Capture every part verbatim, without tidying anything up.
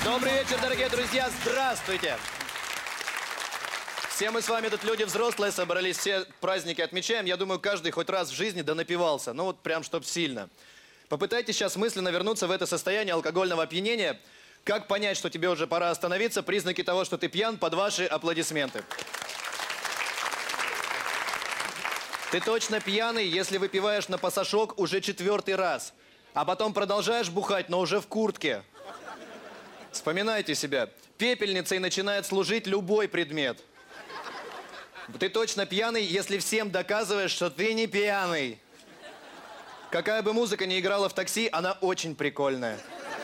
Добрый вечер, дорогие друзья, здравствуйте! Все мы с вами тут люди взрослые, собрались, все праздники отмечаем. Я думаю, каждый хоть раз в жизни да напивался, ну вот прям чтоб сильно. Попытайтесь сейчас мысленно вернуться в это состояние алкогольного опьянения. Как понять, что тебе уже пора остановиться? Признаки того, что ты пьян, под ваши аплодисменты. Ты точно пьяный, если выпиваешь на пасашок уже четвертый раз, а потом продолжаешь бухать, но уже в куртке. Вспоминайте себя. Пепельницей начинает служить любой предмет. Ты точно пьяный, если всем доказываешь, что ты не пьяный. Какая бы музыка ни играла в такси, она очень прикольная.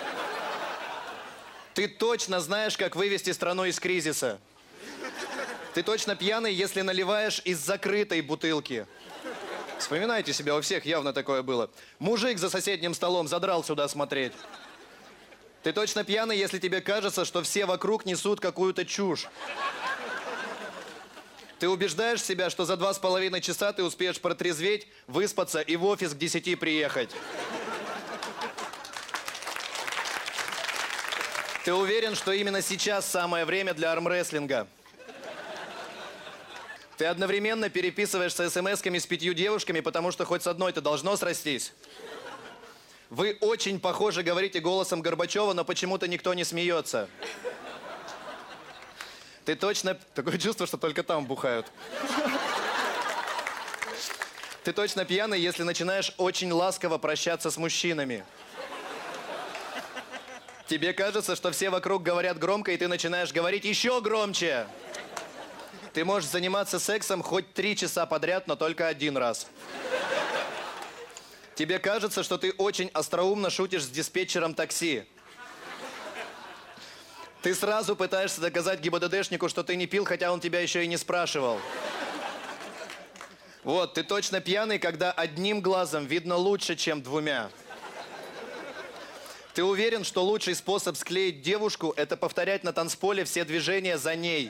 Ты точно знаешь, как вывести страну из кризиса. Ты точно пьяный, если наливаешь из закрытой бутылки. Вспоминайте себя, у всех явно такое было. Мужик за соседним столом задрал сюда смотреть. Ты точно пьяный, если тебе кажется, что все вокруг несут какую-то чушь. Ты убеждаешь себя, что за два с половиной часа ты успеешь протрезветь, выспаться и в офис к десяти приехать. Ты уверен, что именно сейчас самое время для армрестлинга. Ты одновременно переписываешься смс-ками с пятью девушками, потому что хоть с одной-то должно срастись. Вы очень похоже говорите голосом Горбачева, но почему-то никто не смеется. Ты точно... Такое чувство, что только там бухают. Ты точно пьяный, если начинаешь очень ласково прощаться с мужчинами. Тебе кажется, что все вокруг говорят громко, и ты начинаешь говорить еще громче. Ты можешь заниматься сексом хоть три часа подряд, но только один раз. Тебе кажется, что ты очень остроумно шутишь с диспетчером такси. Ты сразу пытаешься доказать ГИБДДшнику, что ты не пил, хотя он тебя еще и не спрашивал. Вот, ты точно пьяный, когда одним глазом видно лучше, чем двумя. Ты уверен, что лучший способ склеить девушку – это повторять на танцполе все движения за ней.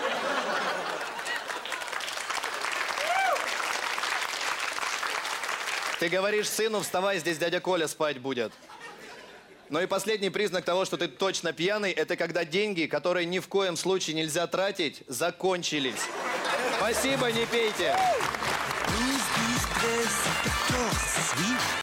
Ты говоришь сыну: вставай, здесь дядя Коля спать будет. Ну и последний признак того, что ты точно пьяный, это когда деньги, которые ни в коем случае нельзя тратить, закончились. Спасибо, не пейте.